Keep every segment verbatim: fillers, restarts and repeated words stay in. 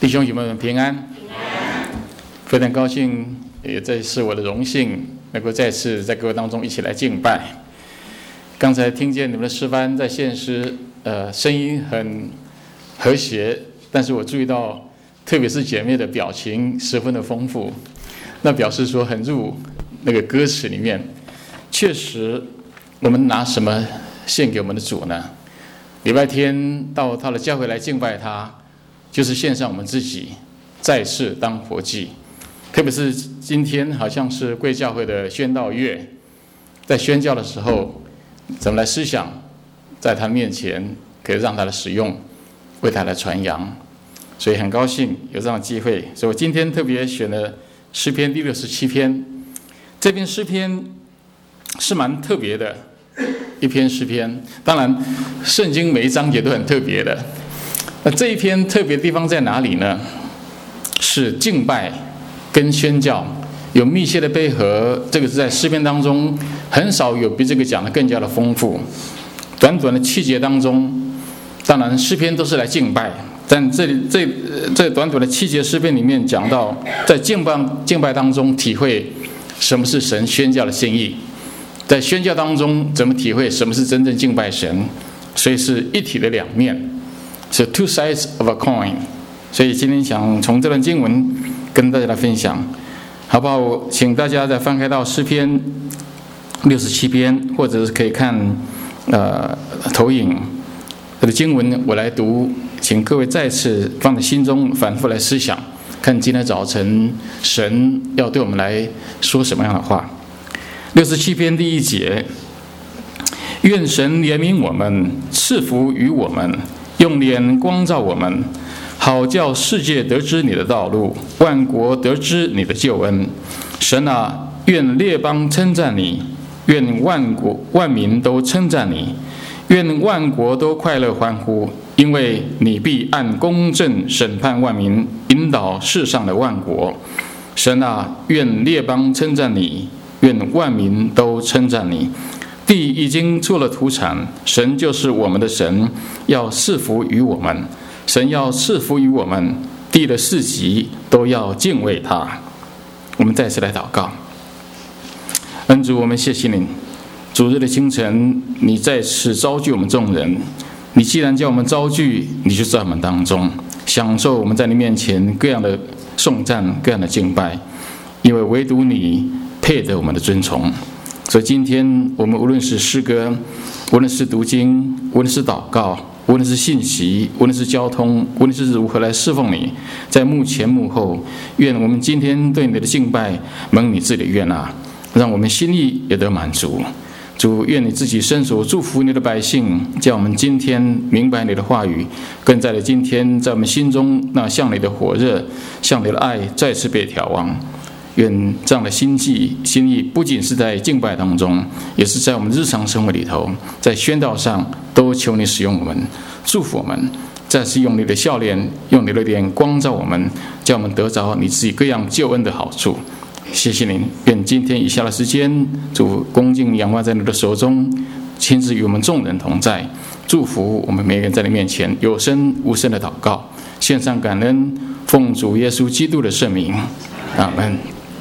弟兄姐妹们平安，非常高兴，也这是我的荣幸，能够再次在各位当中一起来敬拜。刚才听见你们的诗班在献诗，呃，声音很和谐，但是我注意到，特别是姐妹的表情十分的丰富，那表示说很入那个歌词里面。确实，我们拿什么献给我们的主呢？礼拜天到他的教会来敬拜他，就是献上我们自己，在世当活祭。特别是今天好像是贵教会的宣道月，在宣教的时候，怎么来思想，在他面前可以让他的使用，为他来传扬。所以很高兴有这样的机会，所以我今天特别选了诗篇第六十七篇。这篇诗篇是蛮特别的一篇诗篇，当然圣经每一章节都很特别的。那这一篇特别的地方在哪里呢？是敬拜跟宣教有密切的配合，这个是在诗篇当中很少有比这个讲的更加的丰富。短短的七节当中，当然诗篇都是来敬拜，但这里这这短短的七节诗篇里面讲到，在敬拜敬拜当中体会什么是神宣教的心意，在宣教当中怎么体会什么是真正敬拜神，所以是一体的两面，是 two sides of a coin。所以今天想从这段经文跟大家来分享，好不好？请大家再翻开到诗篇六十七篇，或者是可以看呃投影这个经文，我来读，请各位再次放在心中，反复来思想，看今天早晨神要对我们来说什么样的话。六十七篇第一节，愿神怜悯我们，赐福于我们，用脸光照我们，好叫世界得知你的道路，万国得知你的救恩。神啊，愿列邦称赞你，愿万国万民都称赞你，愿万国都快乐欢呼，因为你必按公正审判万民，引导世上的万国。神啊，愿列邦称赞你，愿万民都称赞你。地已经出了土产，神就是我们的神，要赐福于我们。神要赐福于我们，地的四极都要敬畏他。我们再次来祷告。恩主，我们谢谢你，主日的清晨，你再次召聚我们众人。你既然叫我们召聚，你就在我们当中，享受我们在你面前各样的颂赞，各样的敬拜，因为唯独你配得我们的尊崇。所以今天我们无论是诗歌，无论是读经，无论是祷告，无论是信息，无论是交通，无论是如何来侍奉你，在幕前幕后，愿我们今天对你的敬拜蒙你自己的悦纳，让我们心意也得满足。主，愿你自己伸手祝福你的百姓，叫我们今天明白你的话语，更在了今天在我们心中那向你的火热，向你的爱再次被挑旺。愿这样的心计心意不仅是在敬拜当中，也是在我们日常生活里头，在宣道上都求你使用我们，祝福我们，再次用你的笑脸，用你的脸光照我们，叫我们得着你自己各样救恩的好处。谢谢您，愿今天以下的时间，主恭敬仰望在你的手中，亲自与我们众人同在，祝福我们每个人在你面前有声无声的祷告，献上感恩，奉主耶稣基督的圣名，阿们。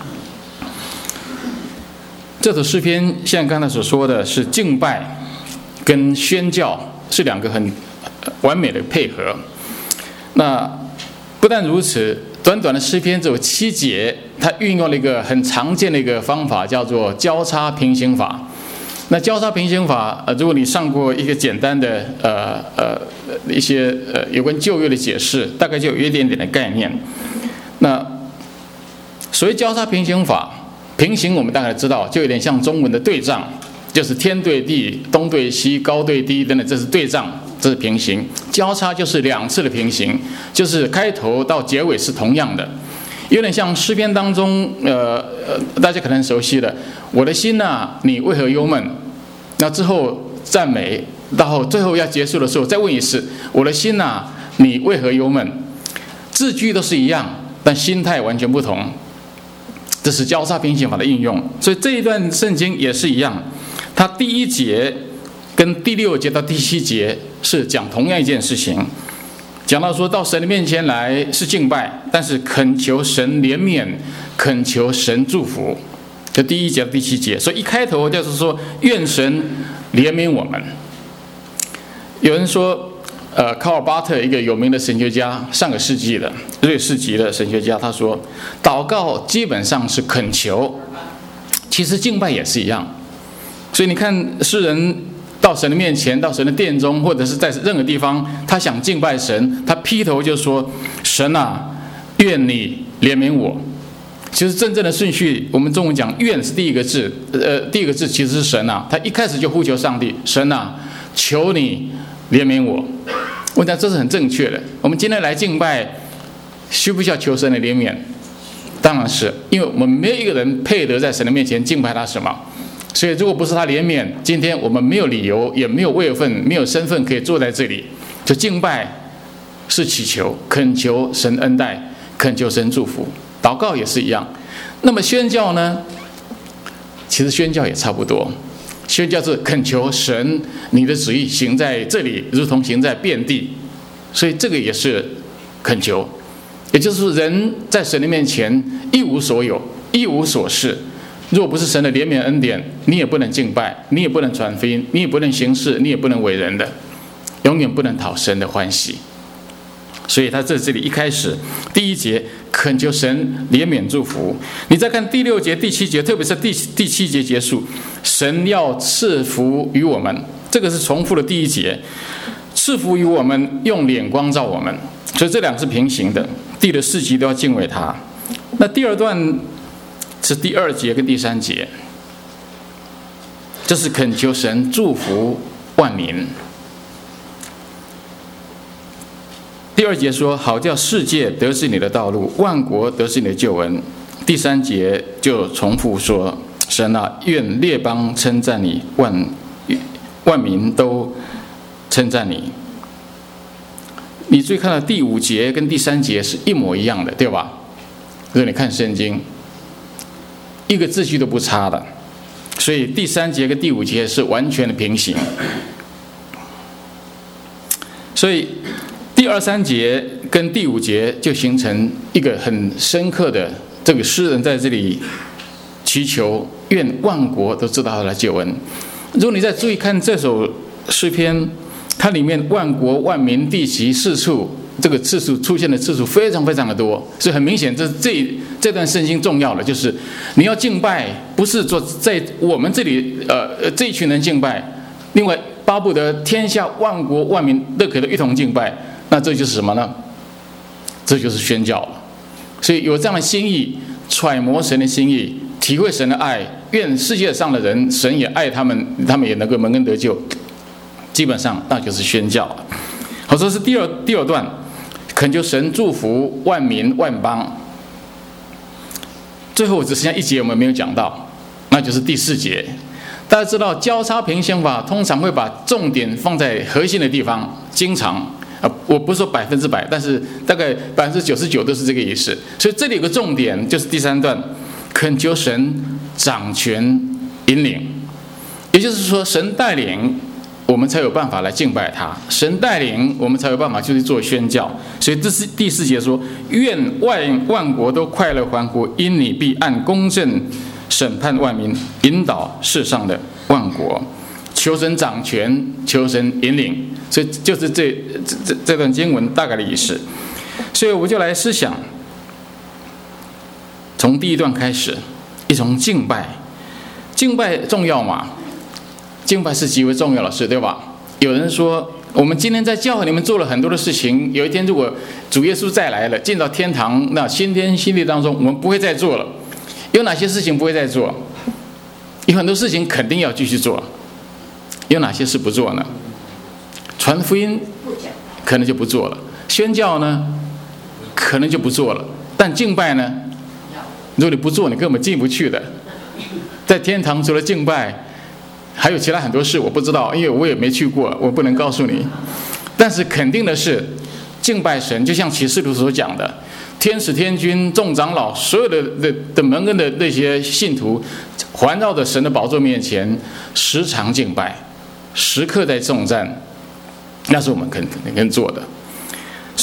这首诗篇像刚才所说的是敬拜跟宣教是两个很完美的配合。那不但如此，短短的诗篇只有七节，它运用了一个很常见的一个方法，叫做交叉平行法。那交叉平行法，呃，如果你上过一个简单的呃呃一些呃有关旧约的解释，大概就有一点点的概念。那所谓交叉平行法，平行我们大概知道，就有点像中文的对仗，就是天对地、东对西、高对低等等，这是对仗，这是平行。交叉就是两次的平行，就是开头到结尾是同样的，有点像诗篇当中，呃呃，大家可能熟悉的，我的心啊，你为何忧闷？那之后赞美，到后最后要结束的时候再问一次，我的心啊，你为何忧闷？字句都是一样，但心态完全不同。这是交叉平行法的应用，所以这一段圣经也是一样，它第一节跟第六节到第七节是讲同样一件事情， 讲到说到神的面前来是敬拜，但是恳求神怜悯，恳求神祝福，这第一节到第七节。所以一开头就是说愿神怜悯我们。有人说呃，卡尔巴特一个有名的神学家，上个世纪的瑞士籍的神学家，他说祷告基本上是恳求，其实敬拜也是一样。所以你看诗人到神的面前，到神的殿中，或者是在任何地方，他想敬拜神，他劈头就说神啊，愿你怜悯我。其实真正的顺序，我们中文讲愿是第一个字，呃，第一个字其实是神啊，他一开始就呼求上帝，神啊，求你怜悯我。我讲这是很正确的。我们今天来敬拜，需不需要求神的怜悯？当然是，因为我们没有一个人配得在神的面前敬拜他什么。所以如果不是他怜悯，今天我们没有理由，也没有位分，没有身份可以坐在这里。就敬拜是祈求，恳求神恩待，恳求神祝福。祷告也是一样。那么宣教呢？其实宣教也差不多。宣教是恳求神你的旨意行在这里，如同行在遍地。所以这个也是恳求，也就是说人在神的面前一无所有，一无所事。若不是神的怜悯恩典，你也不能敬拜，你也不能传福音，你也不能行事，你也不能为人的，永远不能讨神的欢喜。所以他在这里一开始第一节恳求神怜悯祝福，你再看第六节第七节，特别是第第七节结束，神要赐福于我们，这个是重复的第一节，赐福于我们，用脸光照我们，所以这两个是平行的，第的四节都要敬畏他。那第二段是第二节跟第三节，这是恳求神祝福万民。第二节说，好叫世界得知你的道路，万国得知你的救恩。第三节就重复说，神啊，愿列邦称赞你，万万民都称赞你。你注意看到第五节跟第三节是一模一样的，对吧？如果你看圣经，一个字句都不差的，所以第三节跟第五节是完全的平行。所以第二三节跟第五节就形成一个很深刻的，这个诗人在这里祈求愿万国都知道他的救恩。如果你再注意看这首诗篇，它里面万国万民地级四处，这个次数出现的次数非常非常的多，所以很明显这这这段圣经重要的就是你要敬拜，不是说在我们这里呃这一群人敬拜，另外巴不得天下万国万民都可以一同敬拜，那这就是什么呢？这就是宣教了。所以有这样的心意，揣摩神的心意，体会神的爱，愿世界上的人神也爱他们，他们也能够蒙恩得救，基本上那就是宣教了。好，这是第二第二段，恳求神祝福万民万邦。最后只剩下一节我们没有讲到，那就是第四节。大家知道交叉平行法通常会把重点放在核心的地方，经常啊，我不是说百分之百，但是大概百分之九十九都是这个意思。所以这里有个重点，就是第三段，恳求神掌权引领，也就是说神带领我们才有办法来敬拜他，神带领我们才有办法去做宣教。所以这是第四节说，愿万万国都快乐欢呼，因你必按公正审判万民，引导世上的万国。求神掌权，求神引领，所以就是这这这这段经文大概的意思。所以我就来思想，从第一段开始，一种敬拜，敬拜重要吗？敬拜是极为重要的事，对吧？有人说，我们今天在教会里面做了很多的事情，有一天如果主耶稣再来了，进到天堂那新天新地当中，我们不会再做了。有哪些事情不会再做？有很多事情肯定要继续做。有哪些事不做呢？传福音可能就不做了，宣教呢可能就不做了，但敬拜呢，如果你不做，你根本进不去的。在天堂除了敬拜，还有其他很多事我不知道，因为我也没去过，我不能告诉你。但是肯定的是，敬拜神就像启示录所讲的，天使天君众长老所有的的的蒙恩的那些信徒，环绕着神的宝座面前，时常敬拜，时刻在颂赞，那是我们肯肯做的。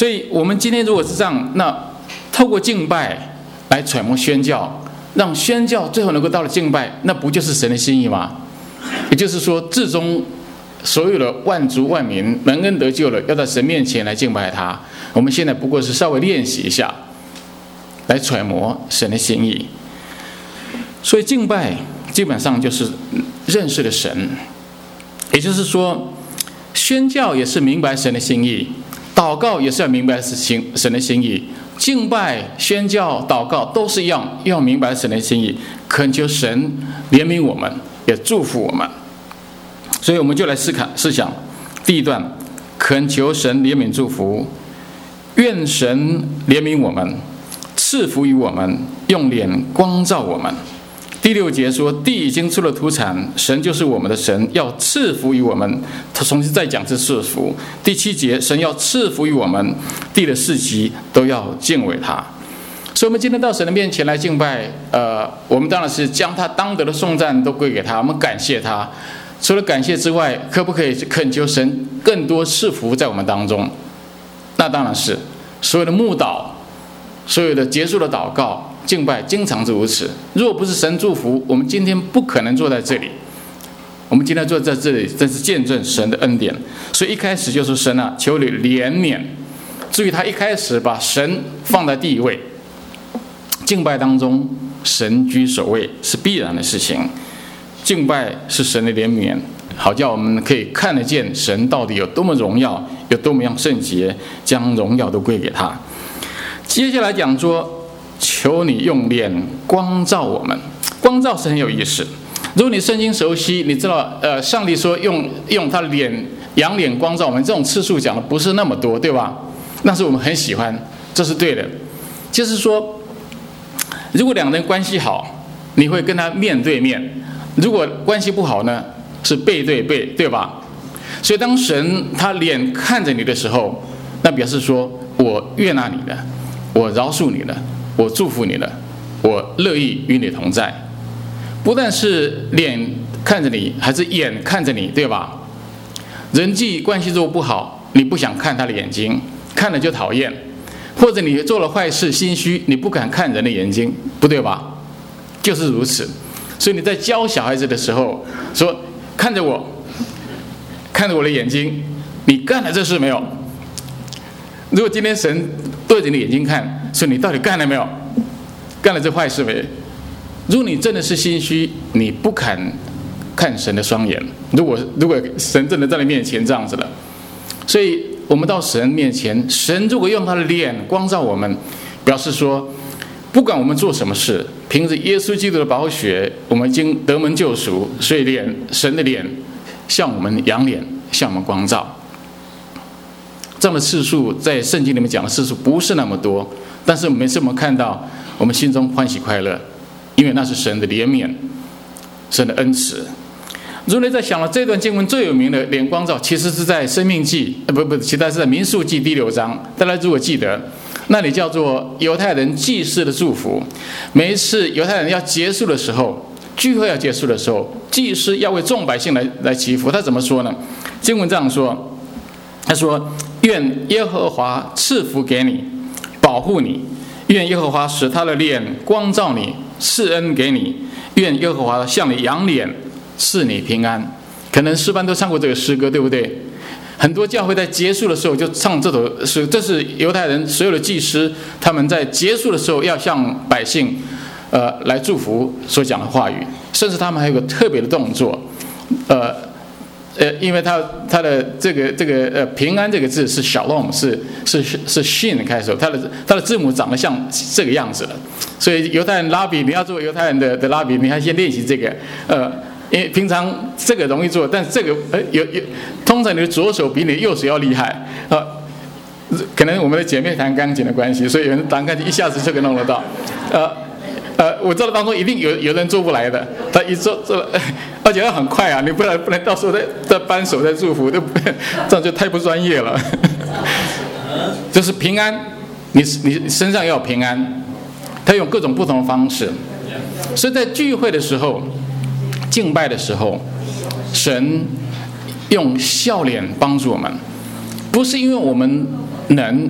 所以我们今天如果是这样，那透过敬拜来揣摩宣教，让宣教最后能够到了敬拜，那不就是神的心意吗？也就是说，至终所有的万族万民蒙恩得救了，要在神面前来敬拜他。我们现在不过是稍微练习一下，来揣摩神的心意。所以敬拜基本上就是认识了神，也就是说，宣教也是明白神的心意，祷告也是要明白神的心意，敬拜、宣教、祷告都是一样，要明白神的心意，恳求神怜悯我们，也祝福我们。所以我们就来思考思想第一段，恳求神怜悯祝福，愿神怜悯我们，赐福于我们，用脸光照我们。第六节说，地已经出了土产，神就是我们的神，要赐福于我们。他重新再讲这赐福。第七节，神要赐福于我们，地的四极都要敬畏他。所以我们今天到神的面前来敬拜，呃，我们当然是将他当得的颂赞都归给他，我们感谢他。除了感谢之外，可不可以恳求神更多赐福在我们当中？那当然是所有的慕道，所有的结束的祷告敬拜经常是如此。如果不是神祝福，我们今天不可能坐在这里。我们今天坐在这里，这是见证神的恩典。所以一开始就说，神啊，求你怜悯。注意他一开始把神放在第一位，敬拜当中神居首位是必然的事情。敬拜是神的怜悯，好叫我们可以看得见神到底有多么荣耀，有多么样圣洁，将荣耀都归给他。接下来讲说，求你用脸光照我们。光照是很有意思。如果你圣经熟悉，你知道，呃，上帝说用用他的脸仰脸光照我们，这种次数讲的不是那么多，对吧？但是我们很喜欢，这是对的。就是说，如果两人关系好，你会跟他面对面；如果关系不好呢，是背对背，对吧？所以当神他脸看着你的时候，那表示说，我悦纳你了，我饶恕你了，我祝福你了，我乐意与你同在。不但是脸看着你，还是眼看着你，对吧？人际关系如果不好，你不想看他的眼睛，看了就讨厌；或者你做了坏事心虚，你不敢看人的眼睛，不对吧？就是如此。所以你在教小孩子的时候说，看着我，看着我的眼睛，你干了这事没有？如果今天神对着你的眼睛看，说你到底干了没有？干了这坏事没？如果你真的是心虚，你不敢看神的双眼。如果如果神真的在你面前这样子了，所以我们到神面前，神如果用他的脸光照我们，表示说，不管我们做什么事，凭着耶稣基督的宝血，我们已经得蒙救赎，所以脸神的脸向我们仰脸，向我们光照。这样的次数在圣经里面讲的次数不是那么多，但是每次我们看到，我们心中欢喜快乐，因为那是神的怜悯，神的恩慈。如果你在想了这段经文最有名的脸光照，其实是在申命记，呃不不，其实是在民数记第六章。大家如果记得，那里叫做犹太人祭祀的祝福。每一次犹太人要结束的时候，聚会要结束的时候，祭司要为众百姓来来祈福。他怎么说呢？经文这样说，他说：愿耶和华赐福给你，保护你；愿耶和华使他的脸光照你，赐恩给你；愿耶和华向你仰脸，赐你平安。可能诗班都唱过这个诗歌，对不对？很多教会在结束的时候就唱这首诗，这是犹太人所有的祭司他们在结束的时候要向百姓呃来祝福所讲的话语，甚至他们还有个特别的动作，呃呃，因为他他的这个这个呃平安这个字是 shalom， 是是是 shin 开始，他的他的字母长得像这个样子的，所以犹太人拉比，你要做犹太人的的拉比，你还先练习这个，呃。因为平常这个容易做，但是这个呃有有，通常你的左手比你的右手要厉害啊、呃。可能我们的姐妹弹钢琴的关系，所以有人弹钢琴一下子就可以弄得到。呃呃，我知道当中一定有有人做不来的，他一做做，而且要很快啊，你不然不能到时候再再扳手再祝福，这这样就太不专业了。就是平安，你你身上要有平安，他用各种不同的方式，所以在聚会的时候。敬拜的时候，神用笑脸帮助我们，不是因为我们能，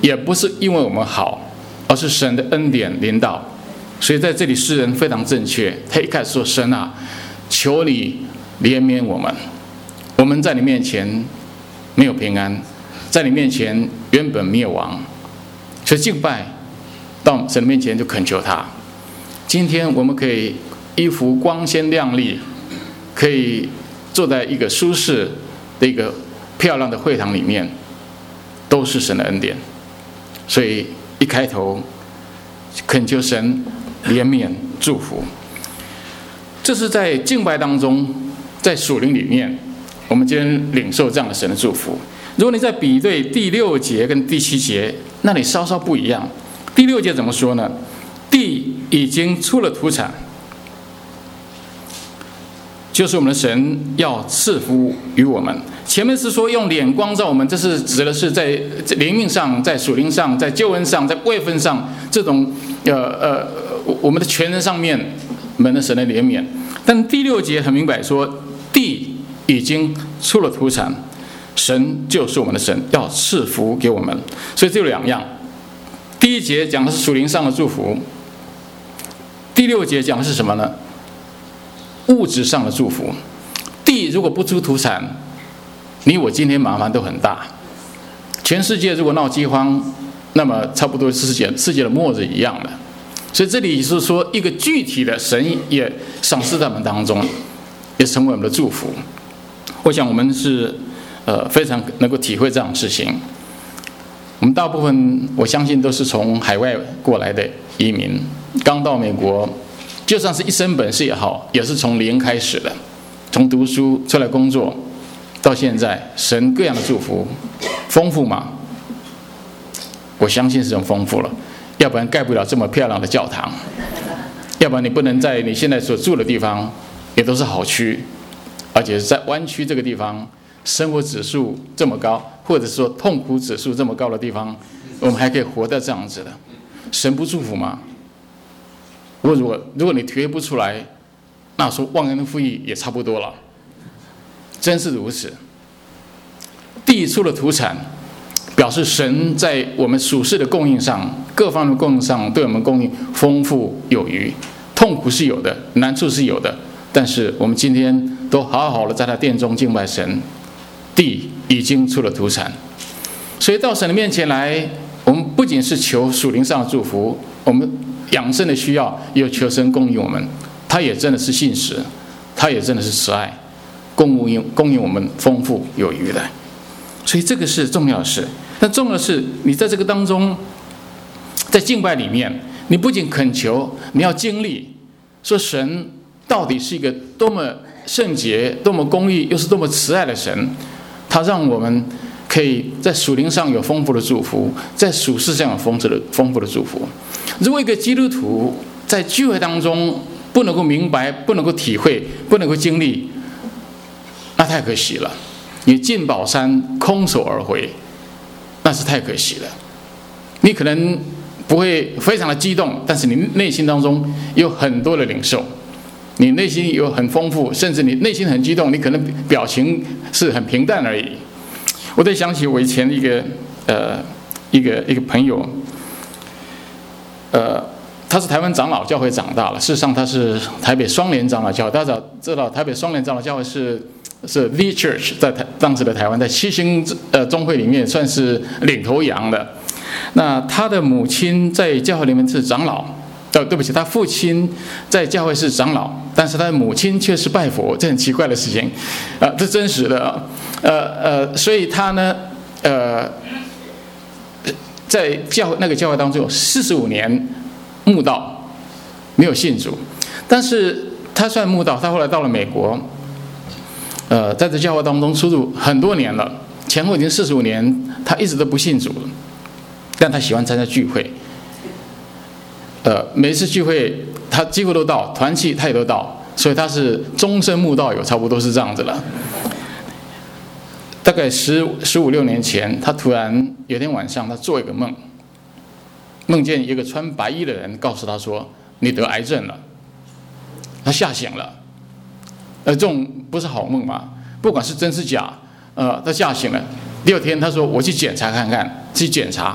也不是因为我们好，而是神的恩典临到。所以在这里诗人非常正确，他一开始说：神啊，求你怜悯我们，我们在你面前没有平安，在你面前原本灭亡。所以敬拜到神的面前就恳求他。今天我们可以衣服光鲜亮丽，可以坐在一个舒适的一个漂亮的会堂里面，都是神的恩典。所以一开头恳求神怜悯祝福，这是在敬拜当中，在属灵里面，我们今天领受这样的神的祝福。如果你在比对第六节跟第七节，那里稍稍不一样。第六节怎么说呢？地已经出了土产，就是我们的神要赐福于我们。前面是说用脸光照我们，这是指的是在灵命上、在属灵上、在救恩上、在位分上，这种呃呃我们的全人上面蒙了神的怜悯。但第六节很明白说，地已经出了土产，神就是我们的神，要赐福给我们。所以这有两样，第一节讲的是属灵上的祝福，第六节讲的是什么呢？物质上的祝福。地如果不出土产，你我今天麻烦都很大。全世界如果闹饥荒，那么差不多是世界世界的末日一样的。所以这里是说一个具体的，神也赏赐在我们当中，也成为我们的祝福。我想我们是呃非常能够体会这样的事情。我们大部分我相信都是从海外过来的移民，刚到美国，就算是一身本事也好，也是从零开始的，从读书出来工作到现在，神各样的祝福丰富吗？我相信是很丰富了，要不然盖不了这么漂亮的教堂，要不然你不能在你现在所住的地方也都是好区，而且是在湾区这个地方，生活指数这么高，或者说痛苦指数这么高的地方，我们还可以活得这样子的，神不祝福吗？如果如果你体会不出来，那说忘恩负义也差不多了，真是如此。地出了土产，表示神在我们属世的供应上，各方面的供应上对我们供应丰富有余。痛苦是有的，难处是有的，但是我们今天都好好的在他殿中敬拜神。地已经出了土产，所以到神的面前来，我们不仅是求属灵上的祝福，我们养生的需要也有求神供应我们。他也真的是信实，他也真的是慈爱，供应供应我们丰富有余的。所以这个是重要的事。那重要的是，你在这个当中，在敬拜里面，你不仅恳求，你要经历，说神到底是一个多么圣洁、多么公义，又是多么慈爱的神。他让我们可以在属灵上有丰富的祝福，在属世上有丰富的丰富的祝福。如果一个基督徒在聚会当中不能够明白、不能够体会、不能够经历，那太可惜了。你进宝山空手而回，那是太可惜了。你可能不会非常的激动，但是你内心当中有很多的领受。你内心有很丰富，甚至你内心很激动，你可能表情是很平淡而已。我在想起我以前一个呃一个一个朋友，呃，他是台湾长老教会长大了，事实上他是台北双联长老教会，大家知道台北双联长老教会是是 The Church 在台当时的台湾，在七星呃宗会里面算是领头羊的。那他的母亲在教会里面是长老。哦，对不起，他父亲在教会是长老，但是他的母亲却是拜佛，这很奇怪的事情，啊、呃，这真实的啊，呃呃，所以他呢，呃，在教那个教会当中有四十五年慕道，没有信主，但是他算慕道，他后来到了美国，呃，在这教会当中出入很多年了，前后已经四十五年，他一直都不信主，但他喜欢参加聚会。呃，每一次聚会他几乎都到，团契他也都到，所以他是终身慕道友，差不多是这样子了。大概十十五六年前，他突然有天晚上，他做一个梦，梦见一个穿白衣的人告诉他说：“你得癌症了。”他吓醒了。呃，这种不是好梦嘛？不管是真是假，呃，他吓醒了。第二天他说：“我去检查看看。”去检查，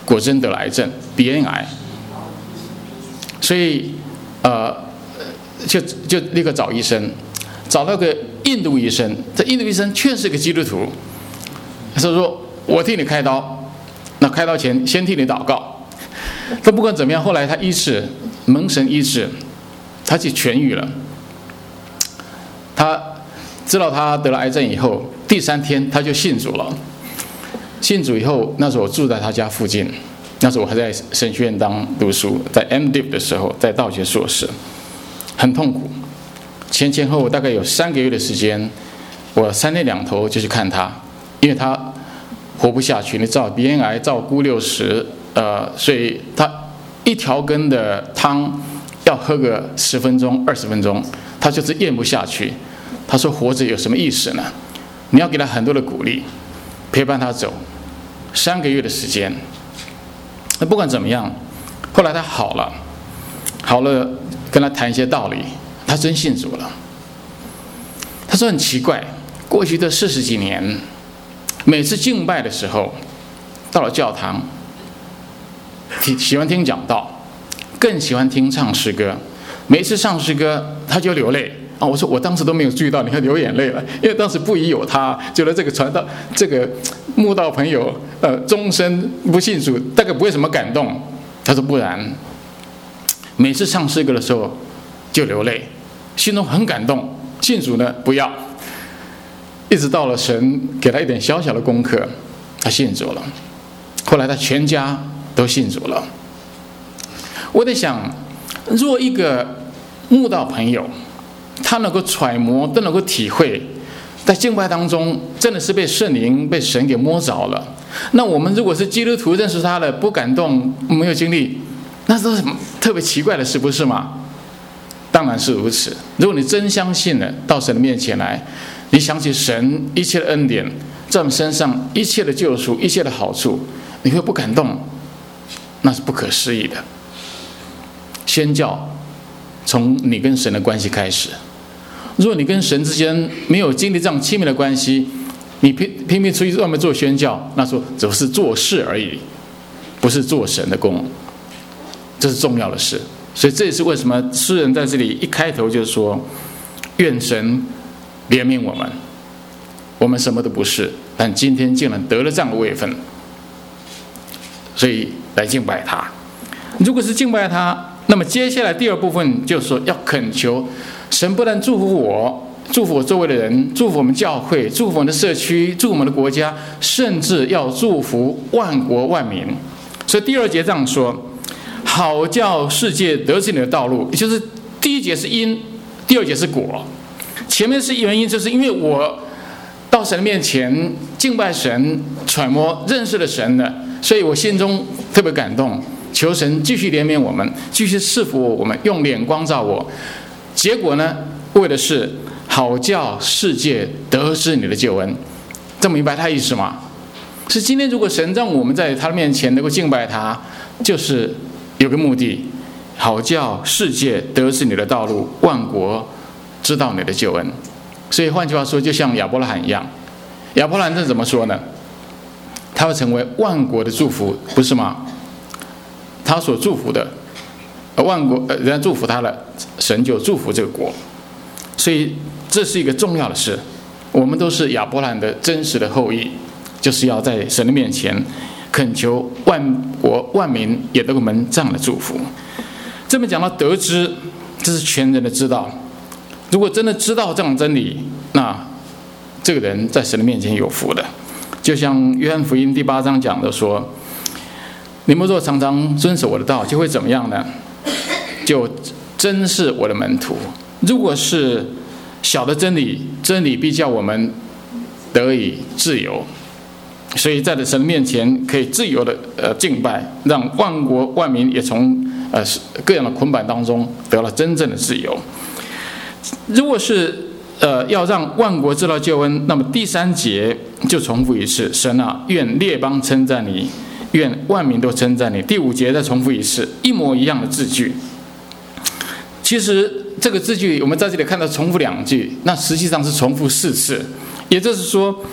果真得了癌症，鼻咽癌。所以，呃，就就立刻找医生，找到个印度医生。这印度医生确是个基督徒，他说：“我替你开刀，那开刀前先替你祷告。”但不管怎么样，后来他医治，蒙神医治，他就痊愈了。他知道他得了癌症以后，第三天他就信主了。信主以后，那时候我住在他家附近，那时候我还在神学院当读书，在 M Div 的时候，在道学硕士，很痛苦。前前后后大概有三个月的时间，我三天两头就去看他，因为他活不下去，你知道鼻咽癌照钴六十，呃，所以他一条根的汤要喝个十分钟、二十分钟，他就是咽不下去。他说活着有什么意思呢？你要给他很多的鼓励，陪伴他走三个月的时间。那不管怎么样，后来他好了，好了，跟他谈一些道理，他真信主了。他说很奇怪，过去的四十几年，每次敬拜的时候，到了教堂，喜欢听讲道，更喜欢听唱诗歌。每一次唱诗歌，他就流泪。啊，我说我当时都没有注意到，你看流眼泪了，因为当时不疑有他，觉得这个传道这个慕道朋友，呃，终身不信主，大概不会什么感动。他说不然，每次唱诗歌的时候就流泪，心中很感动。信主呢不要，一直到了神给他一点小小的功课，他信主了。后来他全家都信主了。我在想，若一个慕道朋友，他能够揣摩，都能够体会，在敬拜当中真的是被圣灵、被神给摸着了。那我们如果是基督徒，认识他了，不感动，没有经历，那是什么特别奇怪的事，不是吗？当然是如此。如果你真相信了，到神的面前来，你想起神一切的恩典，在我们身上一切的救赎、一切的好处，你会不感动？那是不可思议的。宣教从你跟神的关系开始。如果你跟神之间没有经历这样亲密的关系，你拼拼命出去外面做宣教，那说只是做事而已，不是做神的工，这是重要的事。所以这也是为什么诗人在这里一开头就是说，愿神怜悯我们，我们什么都不是，但今天竟然得了这样的位分，所以来敬拜他。如果是敬拜他，那么接下来第二部分就是说，要恳求神不但祝福我，祝福我周围的人，祝福我们教会，祝福我们的社区，祝福我们的国家，甚至要祝福万国万民。所以第二节这样说：好叫世界得知你的道路。也就是第一节是因，第二节是果。前面是原因，就是因为我到神的面前敬拜神，揣摩认识了神了，所以我心中特别感动。求神继续怜悯我们，继续赐福我们，用脸光照我。结果呢，为的是好叫世界得知你的救恩。这么明白他意思吗？是今天如果神让我们在他的面前能够敬拜他，就是有个目的，好叫世界得知你的道路，万国知道你的救恩。所以换句话说，就像亚伯拉罕一样，亚伯拉罕这怎么说呢？他会成为万国的祝福，不是吗？他所祝福的，万国呃，人家祝福他了，神就祝福这个国，所以这是一个重要的事。我们都是亚伯拉罕的真实的后裔，就是要在神的面前恳求万国万民也都给我们这样的祝福。这边讲到得知，这是全人的知道。如果真的知道这样的真理，那这个人在神的面前有福的。就像约翰福音第八章讲的说，你们若常常遵守我的道，就会怎么样呢？就真是我的门徒。如果是小的真理，真理必叫我们得以自由。所以在神的面前可以自由的呃敬拜，让万国万民也从呃各样的捆绑当中得了真正的自由。如果是呃要让万国知道救恩，那么第三节就重复一次：神啊，愿列邦称赞你，愿万民都称赞你。第五节再重复一次，一模一样的字句。其实这个字句我们在这里看到重复两句，那实际上是重复四次。也就是说，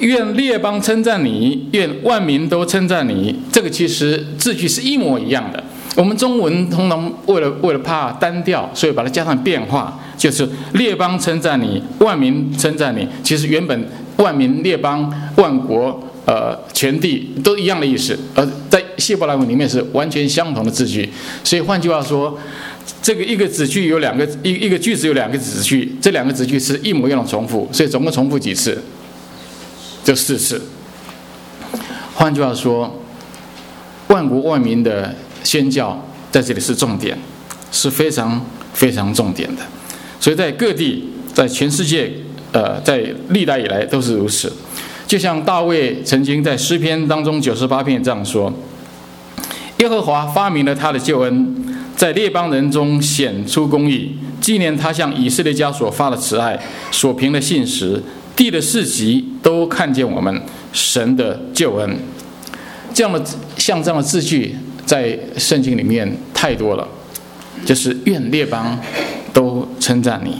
愿列邦称赞你，愿万民都称赞你。这个其实字句是一模一样的。我们中文通常为了为了怕单调，所以把它加上变化，就是列邦称赞你，万民称赞你。其实原本万民、列邦、万国、呃全地都一样的意思，而在希伯来文里面是完全相同的字句。所以换句话说，这个一个子句有两个一一个句子有两个子句，这两个子句是一模一样的重复，所以总共重复几次？就四次。换句话说，万国万民的宣教在这里是重点，是非常非常重点的。所以在各地，在全世界，呃，在历代以来都是如此。就像大卫曾经在诗篇当中九十八篇这样说：耶和华发明了他的救恩，在列邦人中显出公义，纪念他向以色列家所发的慈爱，所凭的信实，地的四极都看见我们神的救恩。这样的像这样的字句在圣经里面太多了，就是愿列邦都称赞你。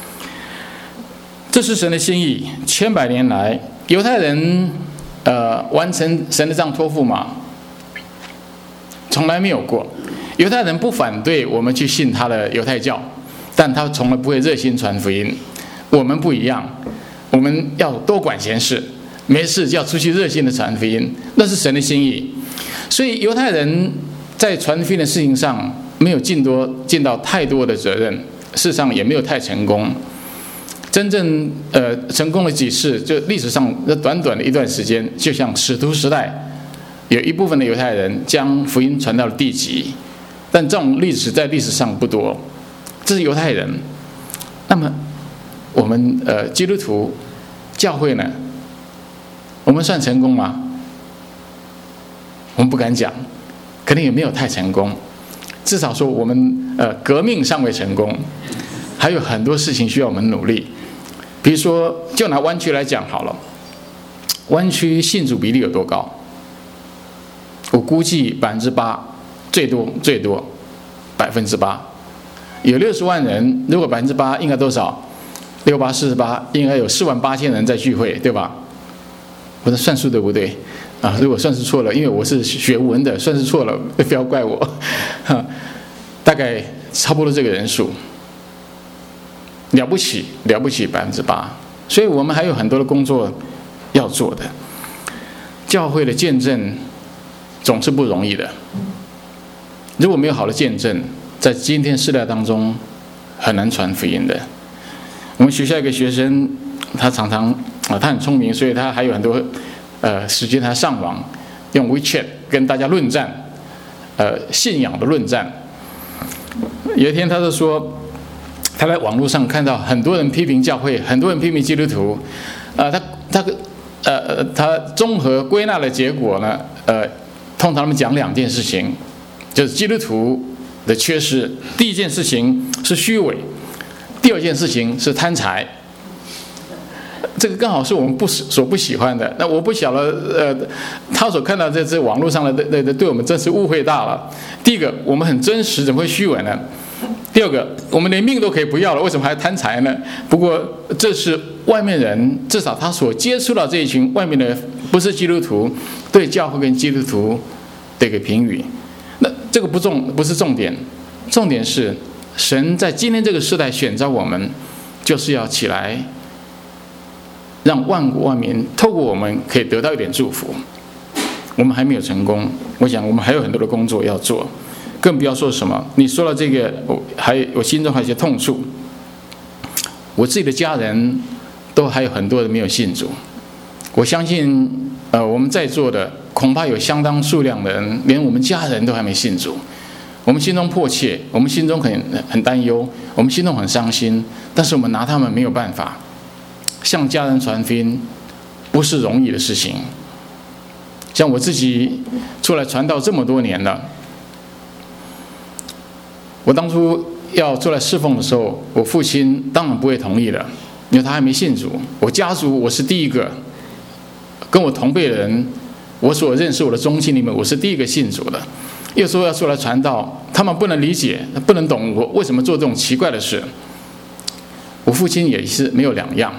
这是神的心意。千百年来，犹太人呃完成神的这样托付吗？从来没有过。犹太人不反对我们去信他的犹太教，但他从来不会热心传福音。我们不一样，我们要多管闲事，没事就要出去热心的传福音，那是神的心意。所以犹太人在传福音的事情上没有尽多尽到太多的责任，事实上也没有太成功。真正呃成功了几次，就历史上短短的一段时间，就像使徒时代，有一部分的犹太人将福音传到了地极，但这种历史在历史上不多。这是犹太人。那么我们呃基督徒教会呢？我们算成功吗？我们不敢讲，可能也没有太成功。至少说我们呃革命尚未成功，还有很多事情需要我们努力。比如说，就拿湾区来讲好了，湾区信主比例有多高？我估计百分之八，最多最多百分之八。有六十万人，如果百分之八，应该多少？六八四十八，应该有四万八千人在聚会，对吧？我的算数对不对？啊，如果算是错了，因为我是学文的，算是错了，不要怪我。大概差不多这个人数。了不起，了不起，百分之八。所以我们还有很多的工作要做的。教会的见证总是不容易的。如果没有好的见证，在今天世代当中很难传福音的。我们学校一个学生，他常常啊，他很聪明，所以他还有很多呃时间，他上网用 WeChat 跟大家论战，呃，信仰的论战。有一天，他就说。他在网络上看到很多人批评教会，很多人批评基督徒，呃，他他呃他综合归纳的结果呢，呃，通常他们讲两件事情，就是基督徒的缺失。第一件事情是虚伪，第二件事情是贪财。这个刚好是我们不所不喜欢的。那我不晓得，呃，他所看到这这网络上的对对对我们真是误会大了。第一个，我们很真实，怎么会虚伪呢？第二个，我们连命都可以不要了，为什么还贪财呢？不过这是外面人，至少他所接触到这一群外面的不是基督徒，对教会跟基督徒的一个评语。那这个不重不是重点，重点是神在今天这个时代选召我们，就是要起来，让万国万民透过我们可以得到一点祝福。我们还没有成功，我想我们还有很多的工作要做。更不要说什么，你说了这个，我还我心中还有一些痛处。我自己的家人都还有很多人没有信主，我相信，呃，我们在座的恐怕有相当数量的人，连我们家人都还没信主。我们心中迫切，我们心中很很担忧，我们心中很伤心，但是我们拿他们没有办法。向家人传福音不是容易的事情。像我自己出来传道这么多年了。我当初要出来侍奉的时候，我父亲当然不会同意了，因为他还没信主。我家族我是第一个，跟我同辈的人，我所认识我的宗亲里面，我是第一个信主的。又说要出来传道，他们不能理解，不能懂我为什么做这种奇怪的事。我父亲也是没有两样，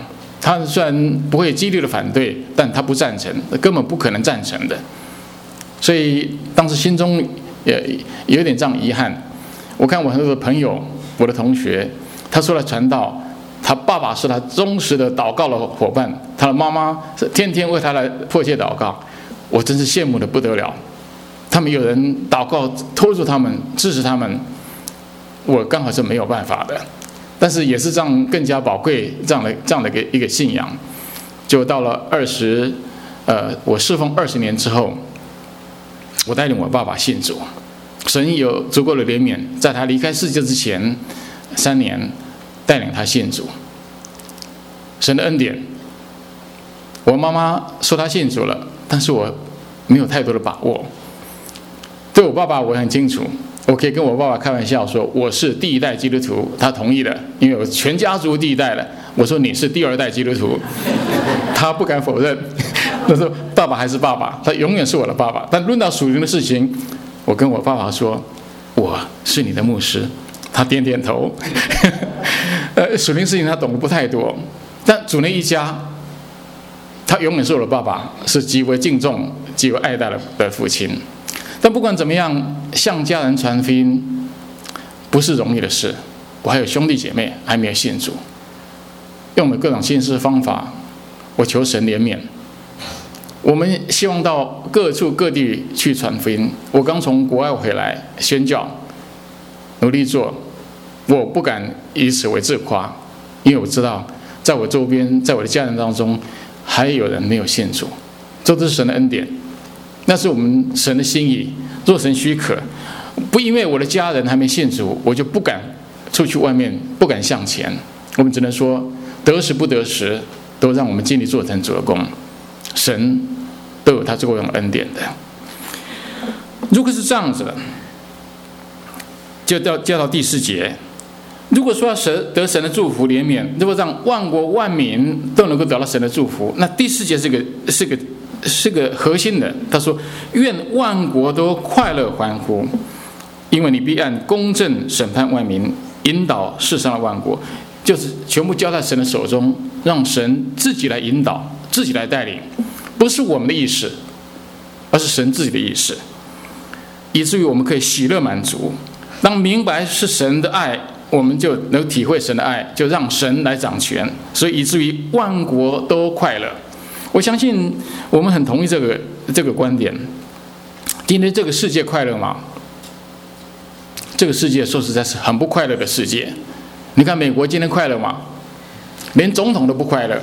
他虽然不会激烈的反对，但他不赞成，根本不可能赞成的。所以当时心中也有点这样遗憾。我看我很多的朋友，我的同学，他说了传道，他爸爸是他忠实的祷告的伙伴，他的妈妈是天天为他来迫切祷告，我真是羡慕的不得了。他们有人祷告拖住他们，支持他们，我刚好是没有办法的。但是也是这样更加宝贵这样的这样的一个一个信仰。就到了二十，呃，我侍奉二十年之后，我带领我爸爸信主，神有足够的怜悯，在他离开世界之前三年带领他信主，神的恩典。我妈妈说她信主了，但是我没有太多的把握。对我爸爸我很清楚，我可以跟我爸爸开玩笑说我是第一代基督徒，他同意了，因为我全家族第一代了。我说你是第二代基督徒，他不敢否认。他说爸爸还是爸爸，他永远是我的爸爸。但论到属灵的事情，我跟我爸爸说我是你的牧师，他点点头。呃，属灵事情他懂得不太多，但主内一家，他永远是我的爸爸，是极为敬重、极为爱戴的父亲。但不管怎么样，向家人传福音不是容易的事。我还有兄弟姐妹还没有信主，用了各种心思方法，我求神怜悯。我们希望到各处各地去传福音。我刚从国外回来宣教，努力做，我不敢以此为自夸，因为我知道在我周边，在我的家人当中，还有人没有信主，这都是神的恩典。那是我们神的心意，若神许可，不因为我的家人还没信主，我就不敢出去外面，不敢向前。我们只能说得时不得时，都让我们尽力做成主的工。神都有他这个用恩典的。如果是这样子的，就到就到第四节。如果说要神得神的祝福怜悯，如果让万国万民都能够得到神的祝福，那第四节是个是个是个核心的。他说：“愿万国都快乐欢呼，因为你必按公正审判万民，引导世上的万国。”就是全部交在神的手中，让神自己来引导，自己来带领，不是我们的意识，而是神自己的意识，以至于我们可以喜乐满足。当明白是神的爱，我们就能体会神的爱，就让神来掌权，所以以至于万国都快乐。我相信我们很同意这个这个观点。今天这个世界快乐吗？这个世界说实在是很不快乐的世界。你看美国今天快乐吗？连总统都不快乐，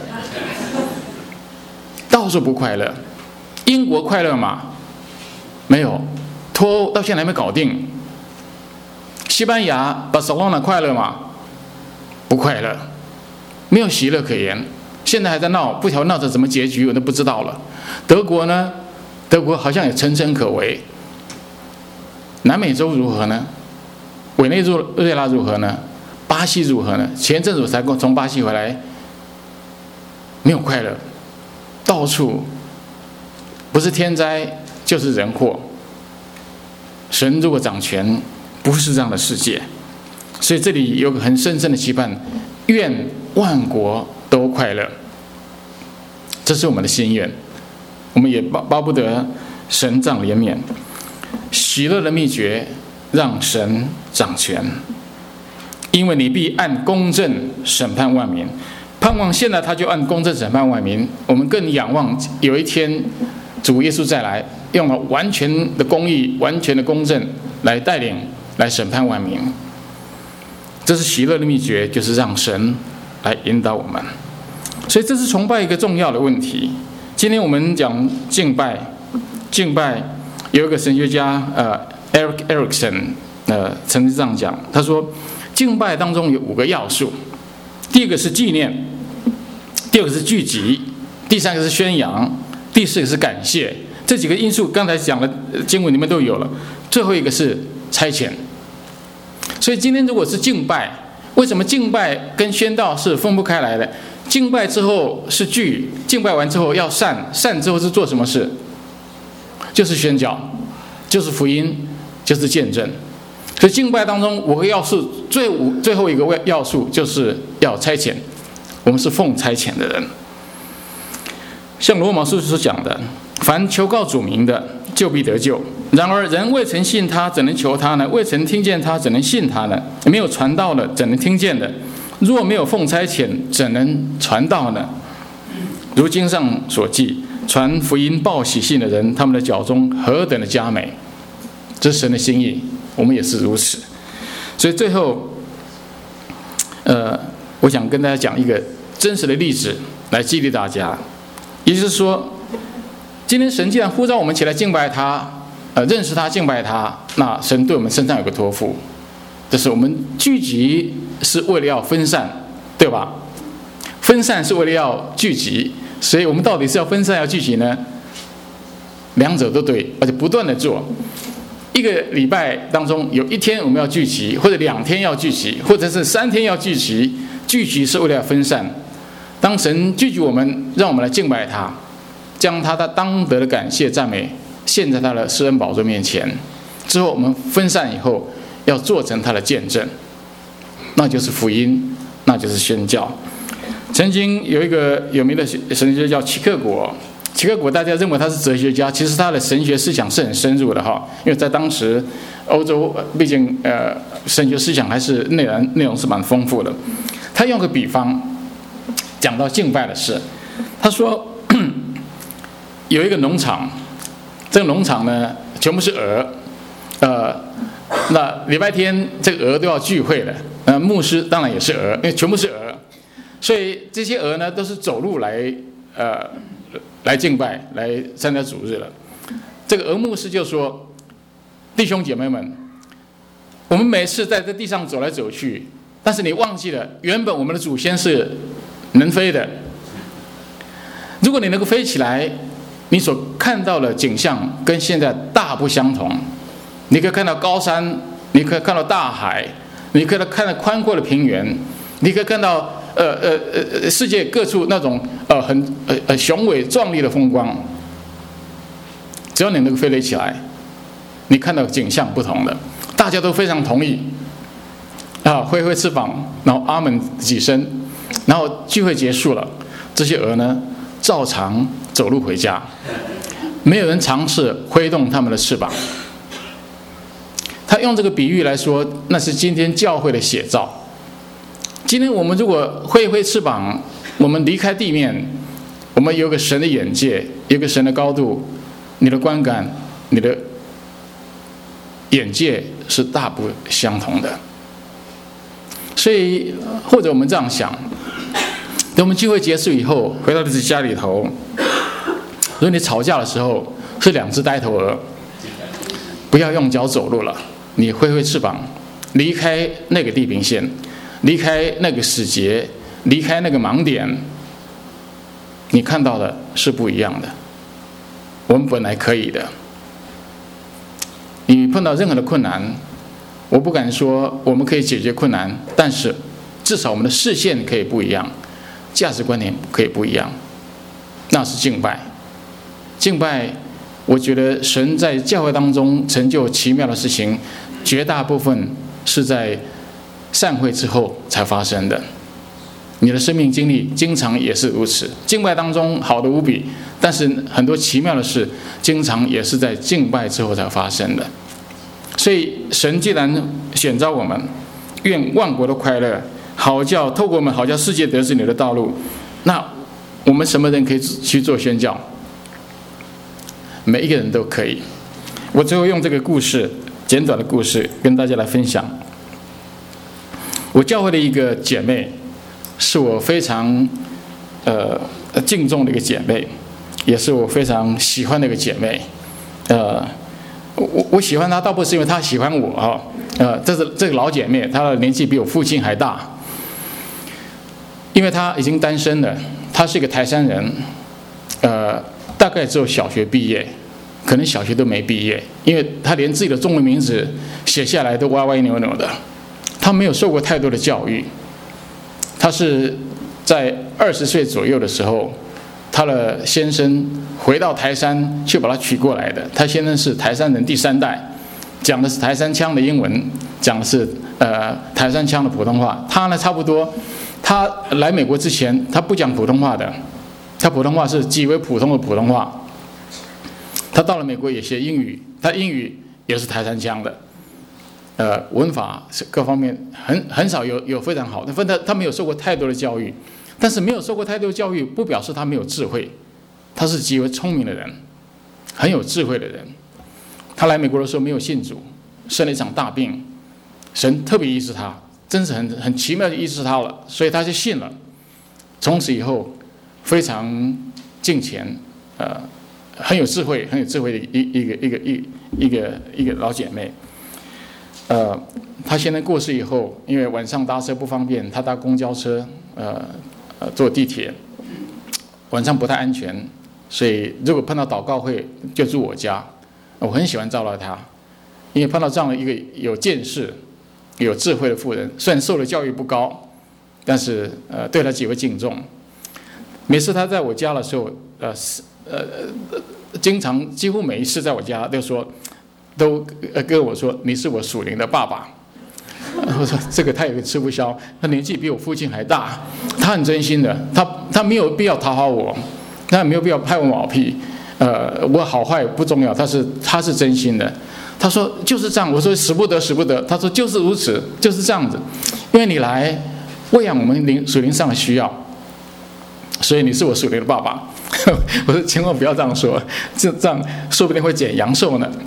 到处不快乐。英国快乐吗？没有，脱欧到现在还没搞定。西班牙巴塞罗那快乐吗？不快乐，没有喜乐可言。现在还在闹，不晓得闹着怎么结局，我都不知道了。德国呢？德国好像也沉沉可危。南美洲如何呢？委内瑞拉如何呢？巴西如何呢？前阵子我才从巴西回来，没有快乐，到处不是天灾就是人祸。神如果掌权，不是这样的世界。所以这里有个很深深的期盼，愿万国都快乐，这是我们的心愿。我们也巴巴不得神掌怜悯。喜乐的秘诀，让神掌权，因为你必按公正审判万民。盼望现在他就按公正审判万民，我们更仰望有一天主耶稣再来，用了完全的公义、完全的公正来带领、来审判万民。这是喜乐的秘诀，就是让神来引导我们。所以这是崇拜一个重要的问题。今天我们讲敬拜，敬拜有一个神学家呃 Eric Erickson 呃曾经这样讲，他说敬拜当中有五个要素，第一个是纪念，第二个是聚集，第三个是宣扬，第四个是感谢。这几个因素刚才讲的经文里面都有了，最后一个是差遣。所以今天如果是敬拜，为什么敬拜跟宣道是分不开来的？敬拜之后是聚，敬拜完之后要散，散之后是做什么事？就是宣教，就是福音，就是见证。所以敬拜当中五个要素，最五最后一个要素就是要差遣。我我们是奉差遣的人。像罗马书所讲的，凡求告主名的，就必得救。然而人未曾信他，怎能求他呢？未曾听见他，怎能信他呢？没有传道的，怎能听见的？若没有奉差遣，怎能传道呢？如经上所记，传福音报喜信的人，他们的脚中何等的佳美！这是神的心意，我们也是如此。所以最后，呃，我想跟大家讲一个真实的例子来激励大家。也就是说，今天神既然呼召我们起来敬拜他，呃，认识他、敬拜他，那神对我们身上有个托付，就是我们聚集是为了要分散，对吧？分散是为了要聚集，所以我们到底是要分散要聚集呢？两者都对，而且不断的做。一个礼拜当中有一天我们要聚集，或者两天要聚集，或者是三天要聚集。聚集是为了要分散。当神聚集我们，让我们来敬拜他，将他的当得的感谢赞美献在他的施恩宝座面前。之后我们分散以后，要做成他的见证，那就是福音，那就是宣教。曾经有一个有名的神学叫齐克果，齐克果大家认为他是哲学家，其实他的神学思想是很深入的哈，因为在当时欧洲，毕竟呃神学思想还是内容内容是蛮丰富的。他用个比方讲到敬拜的事，他说有一个农场，这个农场呢全部是鹅，呃，那礼拜天这个鹅都要聚会的，呃，牧师当然也是鹅，因为全部是鹅，所以这些鹅呢都是走路来呃来敬拜，来参加主日了。这个鹅牧师就说：“弟兄姐妹们，我们每次在这地上走来走去，但是你忘记了，原本我们的祖先是能飞的。如果你能够飞起来，你所看到的景象跟现在大不相同。你可以看到高山，你可以看到大海，你可以看到宽阔的平原，你可以看到呃呃呃世界各处那种呃很呃呃雄伟壮丽的风光。只要你能够飞得起来，你看到景象不同的，大家都非常同意啊，挥挥翅膀，然后阿门几声，然后聚会结束了，这些鹅呢照常走路回家，没有人尝试挥动他们的翅膀。他用这个比喻来说，那是今天教会的写照。今天我们如果挥一挥翅膀，我们离开地面，我们有个神的眼界，有个神的高度，你的观感，你的眼界是大不相同的。所以或者我们这样想，等我们聚会结束以后，回到自己家里头，如果你吵架的时候是两只呆头鹅，不要用脚走路了，你挥挥翅膀，离开那个地平线，离开那个死结，离开那个盲点，你看到的是不一样的。我们本来可以的。你碰到任何的困难，我不敢说我们可以解决困难，但是至少我们的视线可以不一样，价值观念可以不一样，那是敬拜。敬拜，我觉得神在教会当中成就奇妙的事情，绝大部分是在散会之后才发生的。你的生命经历经常也是如此，敬拜当中好的无比，但是很多奇妙的事经常也是在敬拜之后才发生的。所以神既然选召我们，愿万国都快乐，好叫透过我们好叫世界得知你的道路。那我们什么人可以去做宣教？每一个人都可以。我最后用这个故事，简短的故事跟大家来分享。我教会的一个姐妹，是我非常呃敬重的一个姐妹，也是我非常喜欢的一个姐妹。呃，我我喜欢她，倒不是因为她喜欢我啊，呃，这是这个老姐妹，她的年纪比我父亲还大，因为她已经单身了，她是一个台山人，呃，大概只有小学毕业，可能小学都没毕业，因为她连自己的中文名字写下来都歪歪扭扭的，她没有受过太多的教育。她是在二十岁左右的时候，她的先生回到台山去把她娶过来的。她先生是台山人第三代，讲的是台山腔的英文，讲的是呃台山腔的普通话。她呢，差不多，她他来美国之前，他不讲普通话的，他普通话是极为普通的普通话。他到了美国也学英语，他英语也是台山腔的，呃，文法是各方面很很少有有非常好的。他他没有受过太多的教育，但是没有受过太多教育，不表示他没有智慧，他是极为聪明的人，很有智慧的人。他来美国的时候没有信主，生了一场大病，神特别医治他，真是很很奇妙的医治他了，所以他就信了。从此以后，非常敬虔，呃。很有智慧，很有智慧的一一个一个一一个一个老姐妹。呃，她现在过世以后，因为晚上搭车不方便，她搭公交车，呃呃坐地铁，晚上不太安全，所以如果碰到祷告会，就住我家。我很喜欢照料她，因为碰到这样的一个有见识、有智慧的妇人，虽然受的教育不高，但是呃对她极为敬重。每次她在我家的时候，呃。呃，经常几乎每一次在我家都说，都跟我说你是我属灵的爸爸。我说这个他有点吃不消，他年纪比我父亲还大，他很真心的，他他没有必要讨好我，他也没有必要拍我马屁，呃，我好坏不重要，他是他是真心的。他说就是这样，我说使不得使不得，他说就是如此，就是这样子，因为你来喂养我们灵属灵上的需要，所以你是我属灵的爸爸。我说千万不要这样说，这这样说不定会减阳寿呢。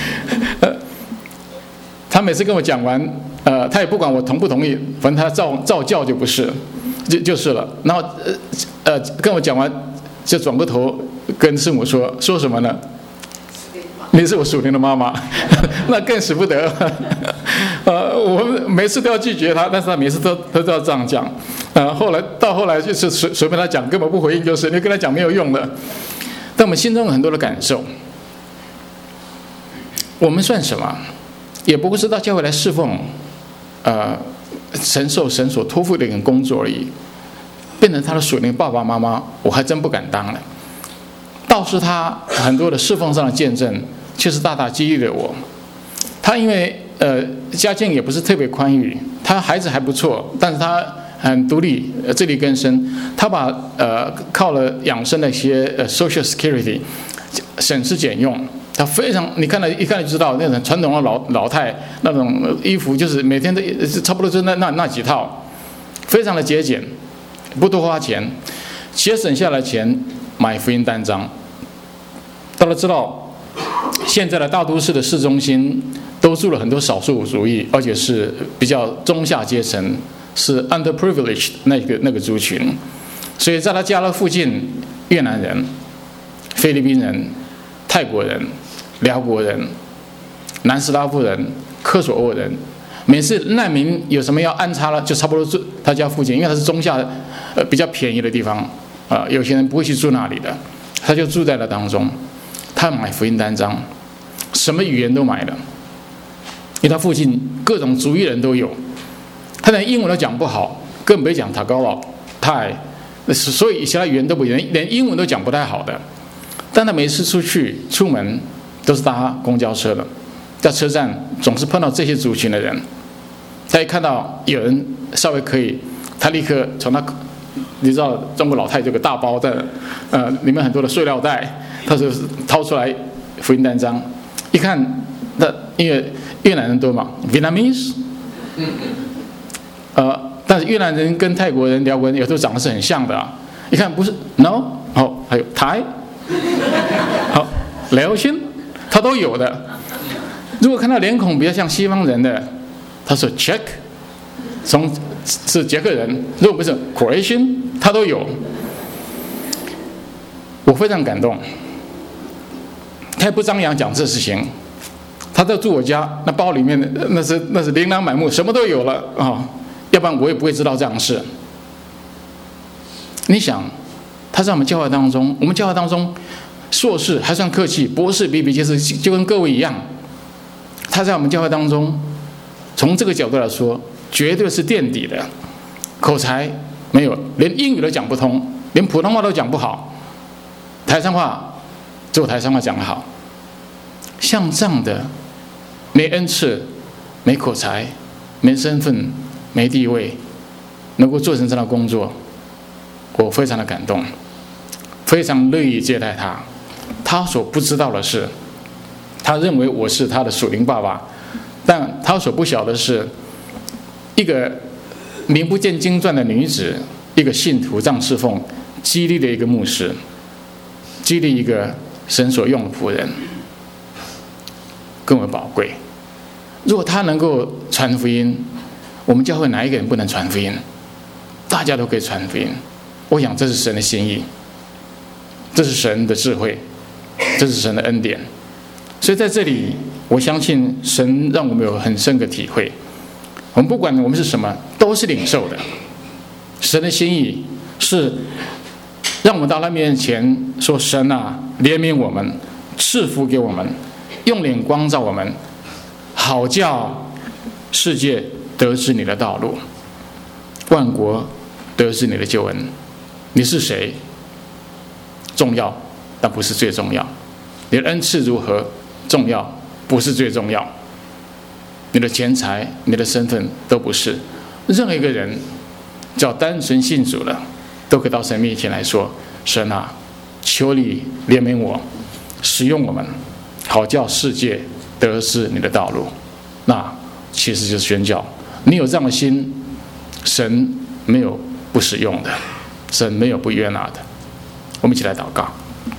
他每次跟我讲完，呃，他也不管我同不同意，反正他照照教就不是，就就是了。然后呃呃跟我讲完，就转过头跟师母说说什么呢？你是我属灵的妈妈，那更使不得。呃，我每次都要拒绝他，但是他每次都都要这样讲。呃，后来到后来就是随随便他讲，根本不回应，就是你跟他讲没有用的。但我们心中有很多的感受，我们算什么？也不过是到教会来侍奉，呃，承受神所托付的一个工作而已。变成他的属灵爸爸妈妈，我还真不敢当了。倒是他很多的侍奉上的见证，确实大大激励了我。他因为呃家境也不是特别宽裕，他孩子还不错，但是他很独立，呃自力更生。他把呃靠了养生的一些呃 social security 省吃俭用。他非常，你看了一看就知道，那种传统的老老太那种衣服，就是每天都差不多就那那那几套，非常的节俭，不多花钱，节省下来钱买福音单张。大家知道，现在的大都市的市中心都住了很多少数族裔，而且是比较中下阶层，是 underprivileged 那个那个族群，所以在他家的附近，越南人、菲律宾人、泰国人、辽国人、南斯拉夫人、科索沃人，每次难民有什么要安插了，就差不多住他家附近，因为他是中下呃比较便宜的地方啊、呃，有些人不会去住那里的，他就住在那当中。他买福音单张，什么语言都买了，因为他附近各种族裔人都有，他连英文都讲不好，更别讲塔高佬泰，所以其他语言都不连连英文都讲不太好的。但他每次出去出门都是搭公交车的，在车站总是碰到这些族群的人。他一看到有人稍微可以，他立刻从他，你知道中国老太有个大包的，呃，里面很多的塑料袋，他就掏出来福音单张，一看，那因为越南人多嘛 ，Vietnamese， 呃，但是越南人跟泰国人、辽国人有时候长得是很像的啊，一看不是 ，no， 哦，还有台。好，辽新他都有的。如果看到脸孔比较像西方人的，他说 check， 从是捷克人；如果不是 Croatian， 他都有。我非常感动。他也不张扬讲这事情，他在住我家，那包里面那是那是琳琅满目，什么都有了啊、哦！要不然我也不会知道这样的事。你想？他在我们教会当中，我们教会当中，硕士还算客气，博士比比皆是，就跟各位一样。他在我们教会当中，从这个角度来说，绝对是垫底的，口才没有，连英语都讲不通，连普通话都讲不好，台山话只有台山话讲得好。像这样的，没恩赐、没口才、没身份、没地位， 能够做成这样的工作，我非常的感动，非常乐意接待他。他所不知道的是，他认为我是他的属灵爸爸，但他所不晓得是，一个名不见经传的女子，一个信徒这样侍奉，激励了一个牧师，激励一个神所用的仆人，更为宝贵。如果他能够传福音，我们教会哪一个人不能传福音？大家都可以传福音。我想这是神的心意，这是神的智慧，这是神的恩典。所以在这里，我相信神让我们有很深的体会。我们不管我们是什么，都是领受的。神的心意是让我们到他面前说：“神啊，怜悯我们，赐福给我们，用脸光照我们，好叫世界得知你的道路，万国得知你的救恩。”你是谁？重要，但不是最重要。你的恩赐如何？重要，不是最重要。你的钱财、你的身份都不是。任何一个人，只要单纯信主了，都可以到神面前来说：“神啊，求你怜悯我，使用我们，好叫世界得知你的道路。”那其实就是宣教。你有这样的心，神没有不使用的，神没有不悦纳的。我们一起来祷告。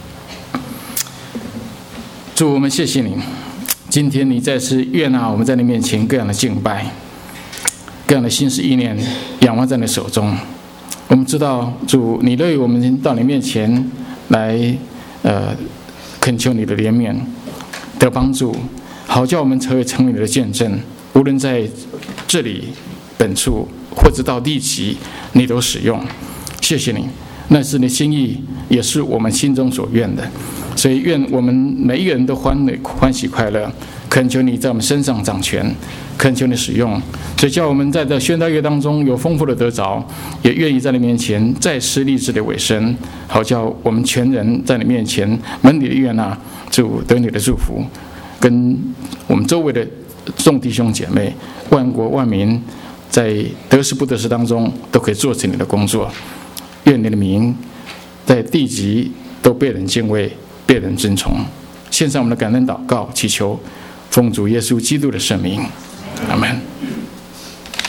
主，我们谢谢你，今天你再次悦纳我们在你面前各样的敬拜，各样的心思意念仰望在你手中。我们知道主，你乐意我们到你面前来，呃，恳求你的怜悯得帮助，好叫我们成为成为你的见证，无论在这里本处或者到地极，你都使用。谢谢你，那是你心意，也是我们心中所愿的。所以愿我们每一个人都欢欢喜快乐，恳求你在我们身上掌权，恳求你使用，所以叫我们在这宣道月当中有丰富的得着，也愿意在你面前再施立志的委身，好叫我们全人在你面前蒙你的悦纳，主得你的祝福，跟我们周围的众弟兄姐妹、万国万民，在得失不得失当中都可以做成你的工作。愿你的名在地极都被人敬畏，被人尊崇。献上我们的感恩祷告，祈求奉主耶稣基督的圣名，阿们。